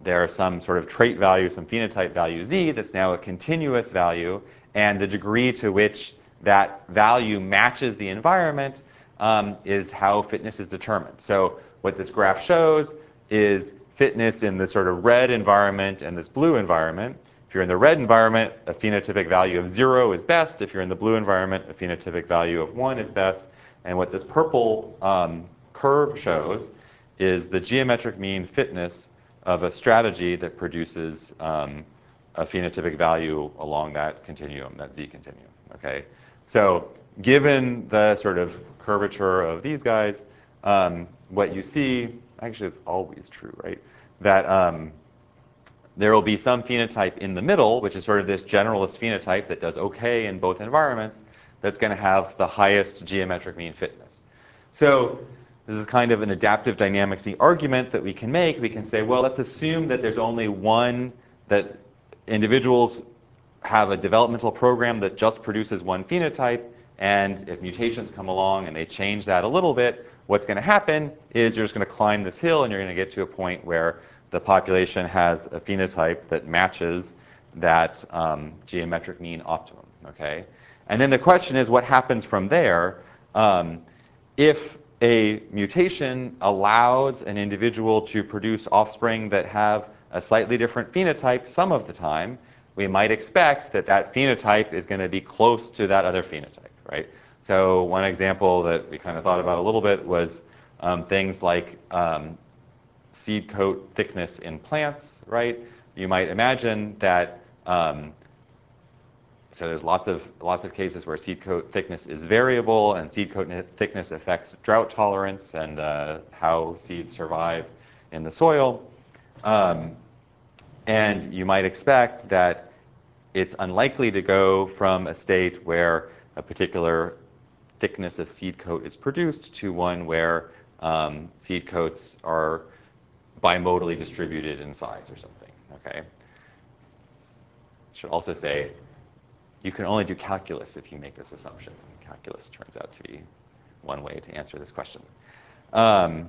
there's some sort of trait value, some phenotype value z that's now a continuous value, and the degree to which that value matches the environment um, is how fitness is determined. So what this graph shows is fitness in this sort of red environment and this blue environment. If you're in the red environment, a phenotypic value of zero is best. If you're in the blue environment, a phenotypic value of one is best. And what this purple um, curve shows is the geometric mean fitness of a strategy that produces um, a phenotypic value along that continuum, that z continuum. Okay, so given the sort of curvature of these guys, um, what you see, actually it's always true, right? That um, there will be some phenotype in the middle, which is sort of this generalist phenotype that does okay in both environments, that's going to have the highest geometric mean fitness. So this is kind of an adaptive dynamics argument that we can make. We can say, well, let's assume that there's only one, that individuals have a developmental program that just produces one phenotype, and if mutations come along and they change that a little bit, what's going to happen is you're just going to climb this hill and you're going to get to a point where the population has a phenotype that matches that um, geometric mean optimum, okay? And then the question is, what happens from there? Um, if a mutation allows an individual to produce offspring that have a slightly different phenotype some of the time, we might expect that that phenotype is going to be close to that other phenotype, right? So one example that we kind of thought about a little bit was um, things like um, seed coat thickness in plants, right? You might imagine that, um, so there's lots of, lots of cases where seed coat thickness is variable, and seed coat thickness affects drought tolerance and uh, how seeds survive in the soil. Um, and you might expect that it's unlikely to go from a state where a particular thickness of seed coat is produced to one where um, seed coats are bimodally distributed in size or something, okay? Should also say, you can only do calculus if you make this assumption. Calculus turns out to be one way to answer this question. Um,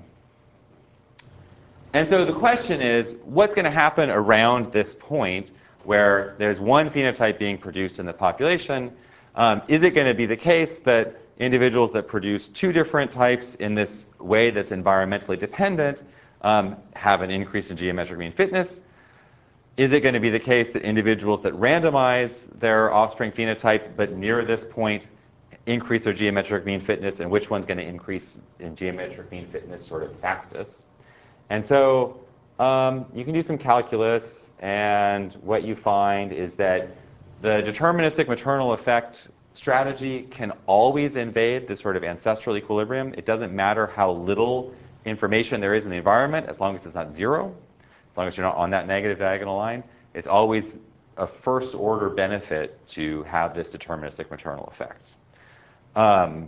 and so the question is, what's going to happen around this point where there's one phenotype being produced in the population? Um, is it going to be the case that individuals that produce two different types in this way that's environmentally dependent um, have an increase in geometric mean fitness? Is it going to be the case that individuals that randomize their offspring phenotype but near this point increase their geometric mean fitness, and which one's going to increase in geometric mean fitness sort of fastest? And so um, you can do some calculus, and what you find is that the deterministic maternal effect strategy can always invade this sort of ancestral equilibrium. It doesn't matter how little information there is in the environment, as long as it's not zero, as long as you're not on that negative diagonal line. It's always a first order benefit to have this deterministic maternal effect. Um,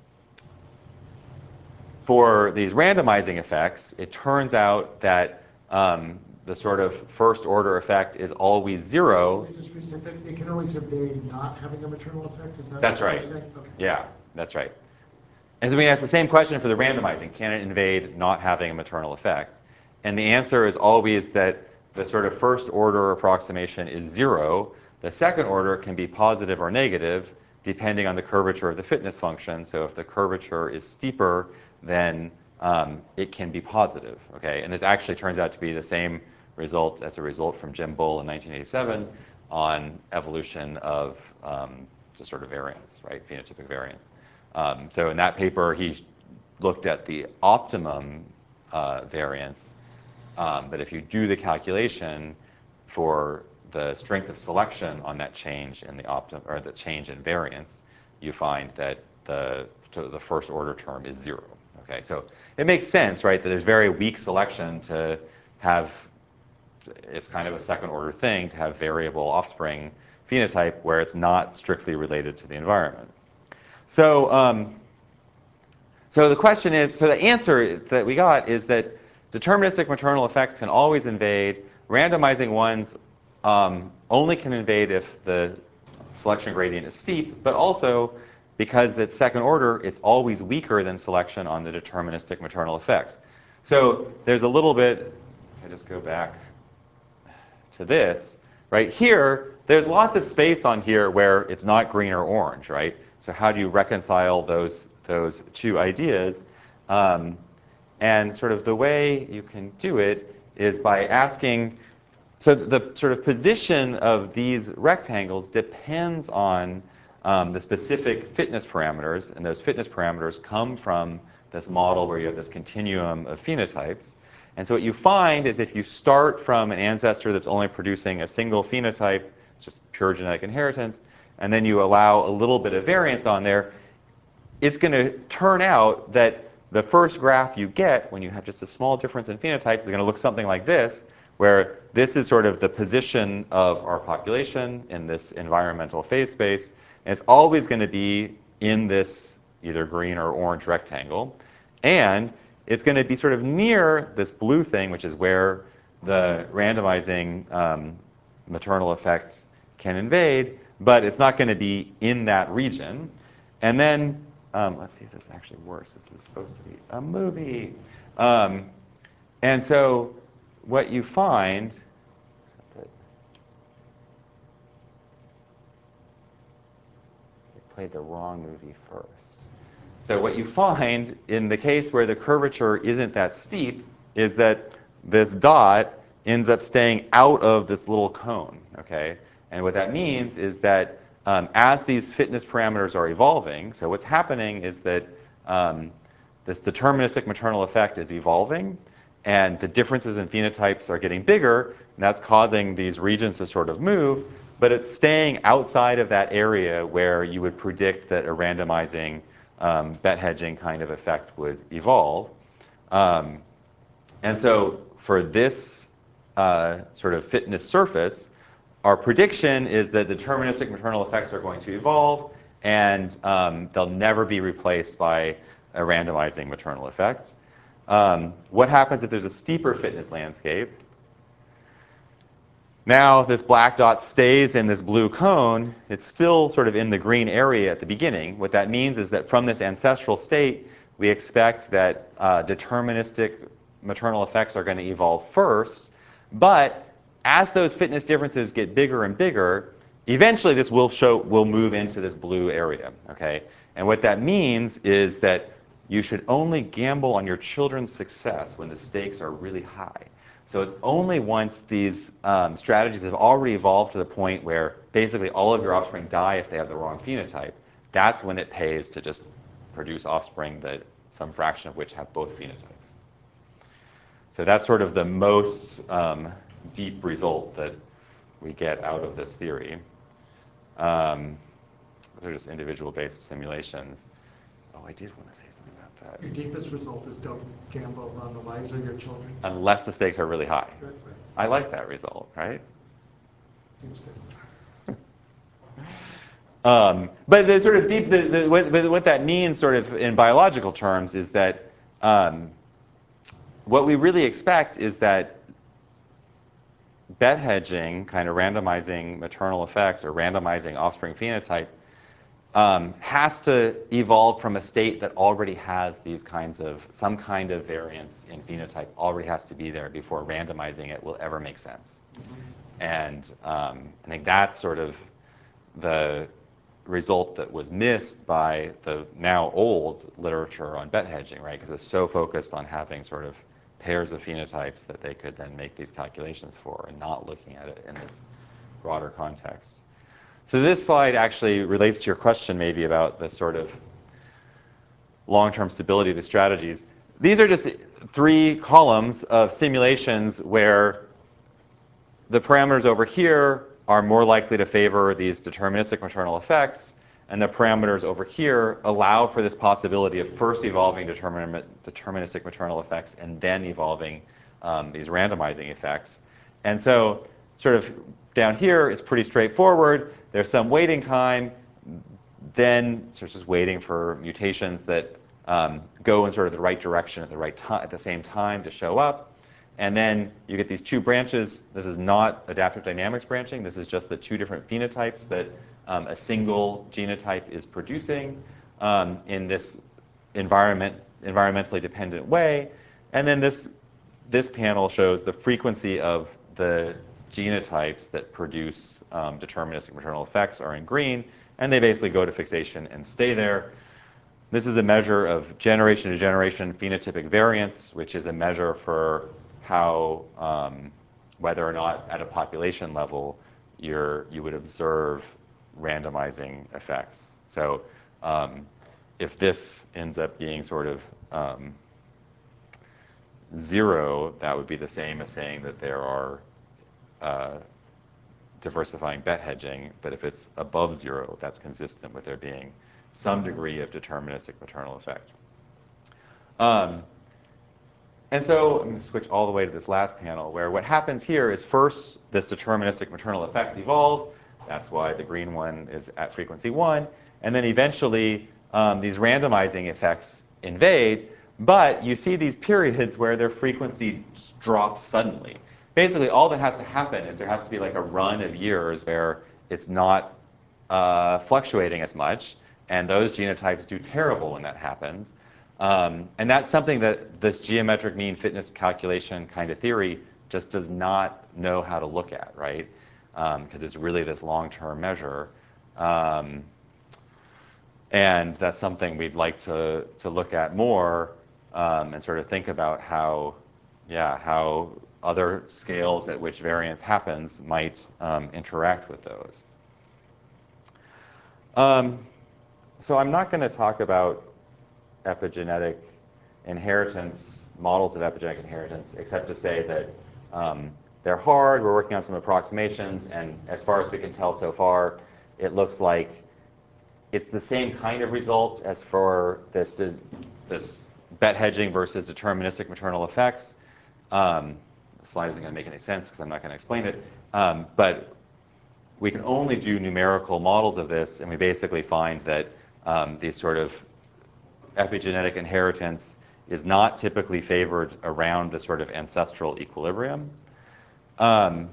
for these randomizing effects, it turns out that um, the sort of first order effect is always zero. Can we just reset that? It can always evade not having a maternal effect? Is that That's what right. you're saying? Okay. Yeah, that's right. And so we ask the same question for the randomizing. Can it invade not having a maternal effect? And the answer is always that the sort of first order approximation is zero. The second order can be positive or negative depending on the curvature of the fitness function. So if the curvature is steeper, then um, it can be positive, okay? And this actually turns out to be the same result as a result from Jim Bull in nineteen eighty-seven on evolution of um, just sort of variance, right? Phenotypic variance. Um, so in that paper, he looked at the optimum uh, variance, um, but if you do the calculation for the strength of selection on that change in the optimum, or the change in variance, you find that the the first order term is zero. Okay, so it makes sense, right, that there's very weak selection to have. It's kind of a second order thing to have variable offspring phenotype where it's not strictly related to the environment. So, um, so the question is, so the answer that we got is that deterministic maternal effects can always invade. Randomizing ones um, only can invade if the selection gradient is steep, but also because it's second order, it's always weaker than selection on the deterministic maternal effects. So there's a little bit, if I just go back to this, right? Here, there's lots of space on here where it's not green or orange, right? So how do you reconcile those, those two ideas? Um, and sort of the way you can do it is by asking, so the sort of position of these rectangles depends on um, the specific fitness parameters, and those fitness parameters come from this model where you have this continuum of phenotypes. And so what you find is if you start from an ancestor that's only producing a single phenotype, it's just pure genetic inheritance, and then you allow a little bit of variance on there, it's going to turn out that the first graph you get when you have just a small difference in phenotypes is going to look something like this, where this is sort of the position of our population in this environmental phase space, and it's always going to be in this either green or orange rectangle. And it's going to be sort of near this blue thing, which is where the randomizing um, maternal effect can invade, but it's not going to be in that region. And then, um, let's see if this actually works. This is supposed to be a movie. Um, and so what you find, except that I played the wrong movie first. So what you find in the case where the curvature isn't that steep is that this dot ends up staying out of this little cone, okay? And what that means is that um, as these fitness parameters are evolving, so what's happening is that um, this deterministic maternal effect is evolving, and the differences in phenotypes are getting bigger, and that's causing these regions to sort of move, but it's staying outside of that area where you would predict that a randomizing um, bet hedging kind of effect would evolve. Um, and so for this uh, sort of fitness surface, our prediction is that deterministic maternal effects are going to evolve, and um, they'll never be replaced by a randomizing maternal effect. Um, what happens if there's a steeper fitness landscape? Now this black dot stays in this blue cone. It's still sort of in the green area at the beginning. What that means is that from this ancestral state, we expect that uh, deterministic maternal effects are going to evolve first. But as those fitness differences get bigger and bigger, eventually this will show will move into this blue area. Okay? And what that means is that you should only gamble on your children's success when the stakes are really high. So it's only once these um, strategies have already evolved to the point where basically all of your offspring die if they have the wrong phenotype, that's when it pays to just produce offspring that some fraction of which have both phenotypes. So that's sort of the most um, deep result that we get out of this theory. Um, they're just individual-based simulations. Oh, I did want to say something about that. Your deepest result is don't gamble on the lives of your children. Unless the stakes are really high. Right, right. I like that result, right? Seems good. Um, but the sort of deep, the, the, what, what that means sort of in biological terms is that um, what we really expect is that bet hedging, kind of randomizing maternal effects or randomizing offspring phenotype, um, has to evolve from a state that already has these kinds of, some kind of variance in phenotype already has to be there before randomizing it will ever make sense. Mm-hmm. And um, I think that's sort of the result that was missed by the now old literature on bet hedging, right? Because it's so focused on having sort of pairs of phenotypes that they could then make these calculations for and not looking at it in this broader context. So this slide actually relates to your question maybe about the sort of long-term stability of the strategies. These are just three columns of simulations where the parameters over here are more likely to favor these deterministic maternal effects, and the parameters over here allow for this possibility of first evolving determin deterministic maternal effects and then evolving um, these randomizing effects. And so sort of down here, it's pretty straightforward. There's some waiting time. Then so it's just waiting for mutations that um, go in sort of the right direction at the right time at the same time to show up. And then you get these two branches. This is not adaptive dynamics branching. This is just the two different phenotypes that um, a single genotype is producing um, in this environment, environmentally dependent way. And then this, this panel shows the frequency of the genotypes that produce um, deterministic maternal effects are in green, and they basically go to fixation and stay there. This is a measure of generation to generation phenotypic variance, which is a measure for how, um, whether or not at a population level you're, you would observe randomizing effects. So um, if this ends up being sort of um, zero, that would be the same as saying that there are uh, diversifying bet hedging, but if it's above zero, that's consistent with there being some degree of deterministic maternal effect. Um, and so I'm going to switch all the way to this last panel, where what happens here is first this deterministic maternal effect evolves. That's why the green one is at frequency one. And then eventually um, these randomizing effects invade, but you see these periods where their frequency drops suddenly. Basically, all that has to happen is there has to be like a run of years where it's not uh, fluctuating as much, and those genotypes do terrible when that happens. Um, and that's something that this geometric mean fitness calculation kind of theory just does not know how to look at, right? Because um, it's really this long-term measure. Um, and that's something we'd like to, to look at more um, and sort of think about how, yeah, how other scales at which variance happens might um, interact with those. Um, so I'm not going to talk about epigenetic inheritance, models of epigenetic inheritance, except to say that um, they're hard. We're working on some approximations, and as far as we can tell so far, it looks like it's the same kind of result as for this, this bet hedging versus deterministic maternal effects. Um, the slide isn't going to make any sense because I'm not going to explain it, um, but we can only do numerical models of this, and we basically find that um, these sort of epigenetic inheritance is not typically favored around the sort of ancestral equilibrium. Um,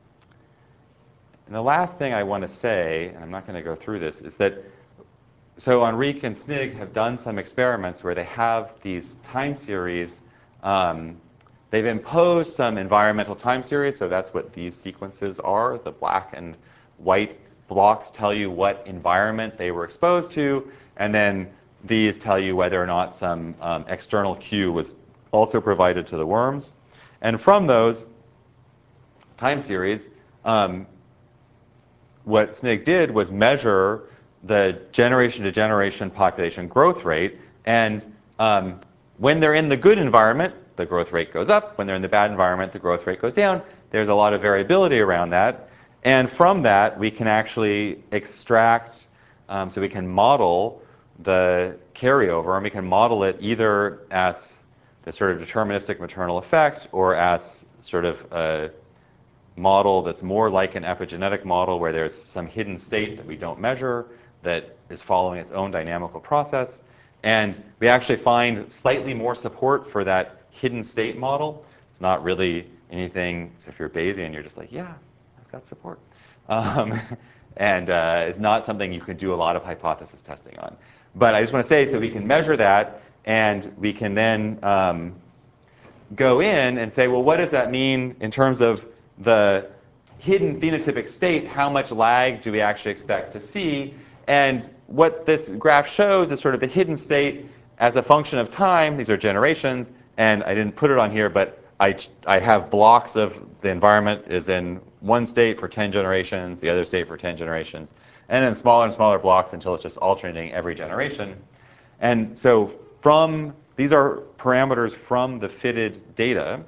and the last thing I want to say, and I'm not going to go through this, is that so Henrique and Snigg have done some experiments where they have these time series. Um, they've imposed some environmental time series, so that's what these sequences are. The black and white blocks tell you what environment they were exposed to, and then these tell you whether or not some um, external cue was also provided to the worms. And from those time series, um, what Snigg did was measure the generation to generation population growth rate. And um, when they're in the good environment, the growth rate goes up. When they're in the bad environment, the growth rate goes down. There's a lot of variability around that. And from that, we can actually extract, um, so we can model the carryover, and we can model it either as the sort of deterministic maternal effect or as sort of a model that's more like an epigenetic model where there's some hidden state that we don't measure that is following its own dynamical process. And we actually find slightly more support for that hidden state model. It's not really anything, so if you're Bayesian, you're just like, yeah, I've got support. Um, and uh, it's not something you could do a lot of hypothesis testing on. But I just want to say, so we can measure that, and we can then um, go in and say, well, what does that mean in terms of the hidden phenotypic state? How much lag do we actually expect to see? And what this graph shows is sort of the hidden state as a function of time. These are generations, and I didn't put it on here, but I, I have blocks of the environment is in one state for ten generations, the other state for ten generations, and then smaller and smaller blocks until it's just alternating every generation. And so from, these are parameters from the fitted data.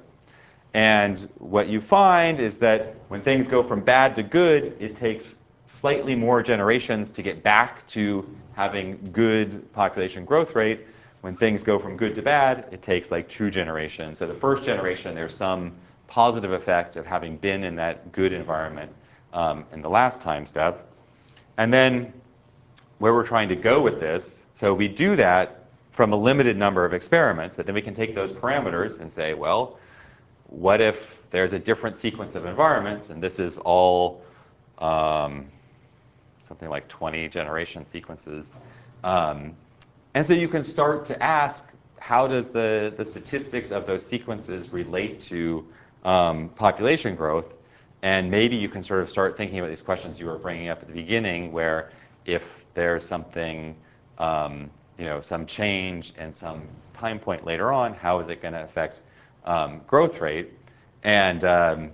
And what you find is that when things go from bad to good, it takes slightly more generations to get back to having good population growth rate. When things go from good to bad, it takes like two generations. So the first generation, there's some positive effect of having been in that good environment um, in the last time step. And then where we're trying to go with this, so we do that from a limited number of experiments, but then we can take those parameters and say, well, what if there's a different sequence of environments, and this is all um, something like twenty generation sequences. Um, and so you can start to ask, how does the, the statistics of those sequences relate to um, population growth? And maybe you can sort of start thinking about these questions you were bringing up at the beginning, where if there's something, um, you know, some change and some time point later on, how is it going to affect um, growth rate? And um,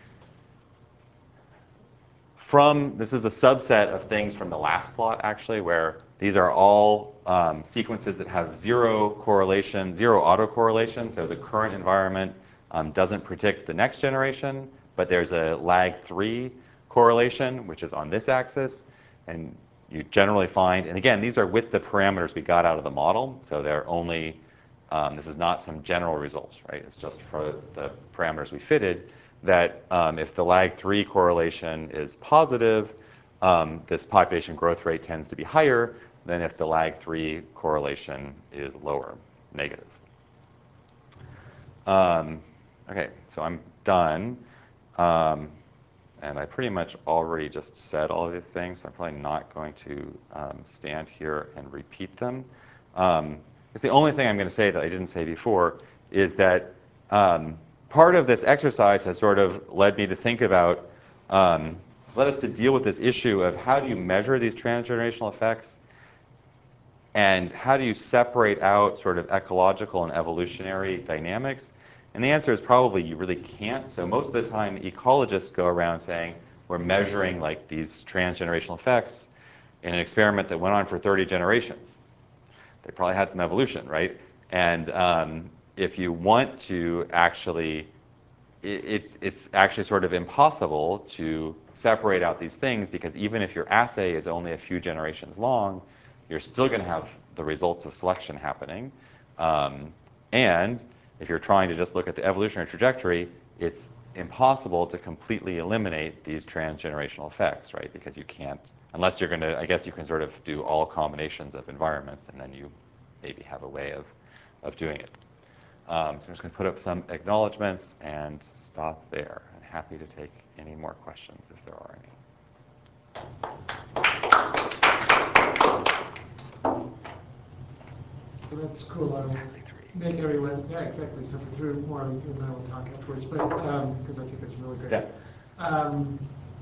from, this is a subset of things from the last plot, actually, where these are all um, sequences that have zero correlation, zero autocorrelation. So the current environment um, doesn't predict the next generation, but there's a lag three correlation, which is on this axis. And you generally find, and again, these are with the parameters we got out of the model. So they're only, um, this is not some general results, right? It's just for the parameters we fitted, that um, if the lag three correlation is positive, um, this population growth rate tends to be higher than if the lag three correlation is lower, negative. Um, okay, so I'm done. Um, and I pretty much already just said all of these things, so I'm probably not going to um, stand here and repeat them. Um, it's the only thing I'm going to say that I didn't say before is that um, part of this exercise has sort of led me to think about, um, led us to deal with this issue of how do you measure these transgenerational effects, and how do you separate out sort of ecological and evolutionary dynamics? And the answer is probably you really can't. So most of the time, ecologists go around saying, we're measuring like these transgenerational effects in an experiment that went on for thirty generations. They probably had some evolution, right? And um, if you want to actually, it, it, it's actually sort of impossible to separate out these things, because even if your assay is only a few generations long, you're still going to have the results of selection happening. Um, and if you're trying to just look at the evolutionary trajectory, it's impossible to completely eliminate these transgenerational effects, right? Because you can't, unless you're going to, I guess you can sort of do all combinations of environments, and then you maybe have a way of, of doing it. Um, so I'm just going to put up some acknowledgements and stop there. I'm happy to take any more questions if there are any. So that's cool. I'll make everyone, yeah, exactly. So for through more, you and I will talk afterwards, but because um, I think it's really great. Yeah. Um,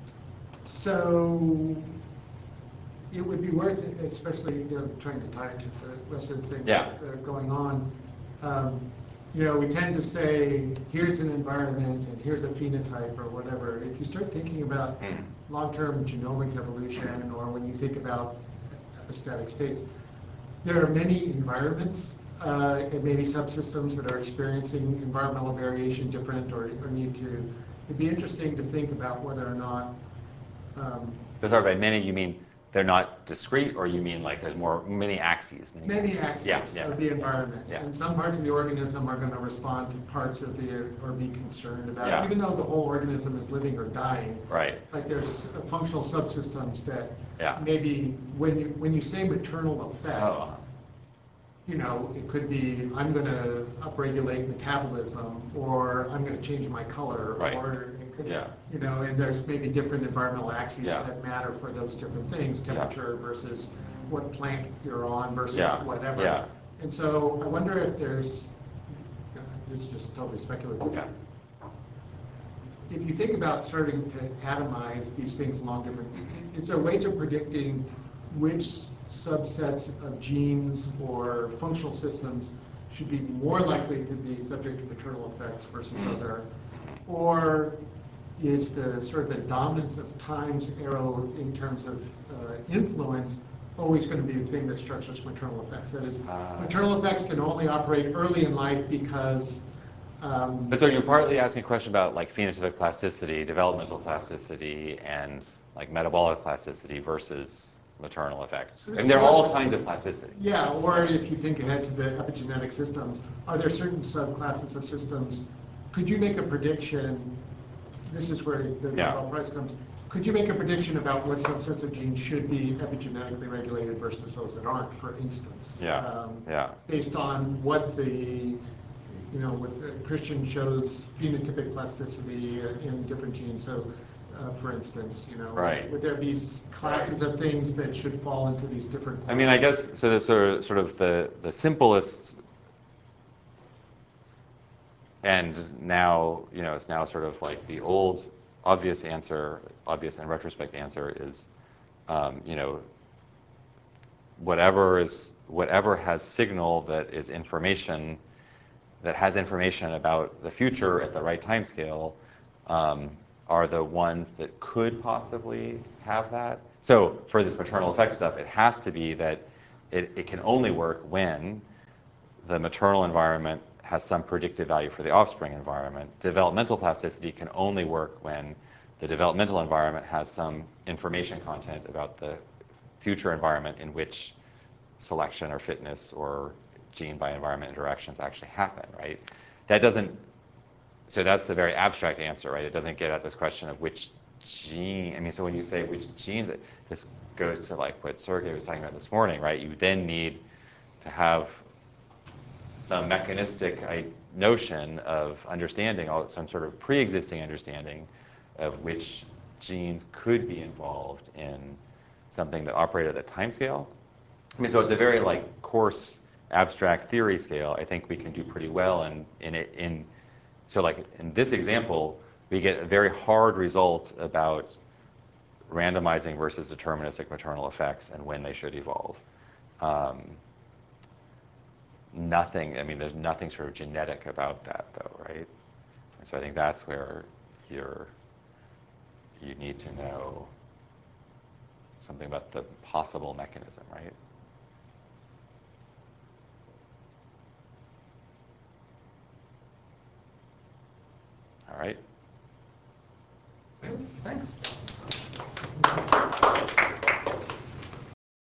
so it would be worth it, especially you know, trying to tie it to the rest of the things yeah. that are going on. Um, you know, we tend to say, here's an environment and here's a phenotype or whatever. If you start thinking about mm. long-term genomic evolution, or when you think about epistatic states, there are many environments uh, and maybe subsystems that are experiencing environmental variation different or, or need to, it'd be interesting to think about whether or not. Um, Sorry, by many you mean they're not discrete, or you mean like there's more, many axes? Many, many axes yeah, yeah, of the environment. Yeah. And some parts of the organism are going to respond to parts of the, or be concerned about, yeah. even though the whole organism is living or dying. Right. Like there's functional subsystems that yeah. maybe when you, when you say maternal effect, oh. you know, it could be I'm going to upregulate metabolism, or I'm going to change my color, right. or it could, yeah. you know, and there's maybe different environmental axes yeah. that matter for those different things, temperature yeah. versus what plant you're on versus yeah. whatever. Yeah. And so I wonder if there's, this is just totally speculative. Okay. If you think about starting to atomize these things along different, is there ways of predicting which subsets of genes or functional systems should be more likely to be subject to maternal effects versus mm. other? Or is the sort of the dominance of times arrow in terms of uh, influence always going to be the thing that structures maternal effects? That is, uh, maternal effects can only operate early in life because Um, but so you're partly asking a question about like phenotypic plasticity, developmental plasticity, and like metabolic plasticity versus maternal effect. I mean, there are all kinds of plasticity. Yeah, or if you think ahead to the epigenetic systems, are there certain subclasses of systems? Could you make a prediction? This is where the yeah. Nobel Prize comes. Could you make a prediction about what subsets of genes should be epigenetically regulated versus those that aren't, for instance? Yeah. Um, yeah. Based on what the You know, with uh, Christian shows phenotypic plasticity in different genes. So, uh, for instance, you know, right. would there be classes right. of things that should fall into these different? I mean, I guess so. The sort of, sort of the the simplest, and now you know, it's now sort of like the old obvious answer, obvious and retrospect answer is, um, you know, whatever is whatever has signal that is information, that has information about the future at the right time scale, um, are the ones that could possibly have that. So for this maternal effect stuff, it has to be that it, it can only work when the maternal environment has some predictive value for the offspring environment. Developmental plasticity can only work when the developmental environment has some information content about the future environment in which selection or fitness or gene by environment interactions actually happen, right? That doesn't, so that's the very abstract answer, right? It doesn't get at this question of which gene, I mean, so when you say which genes, this goes to like what Sergey was talking about this morning, right? You then need to have some mechanistic notion of understanding, some sort of pre-existing understanding of which genes could be involved in something that operated at a time scale. I mean, so at the very like coarse abstract theory scale, I think we can do pretty well in, in it. In, so like in this example, we get a very hard result about randomizing versus deterministic maternal effects and when they should evolve. Um, nothing, I mean, there's nothing sort of genetic about that though, right? And so I think that's where you're, you need to know something about the possible mechanism, right? All right. Thanks. Thanks.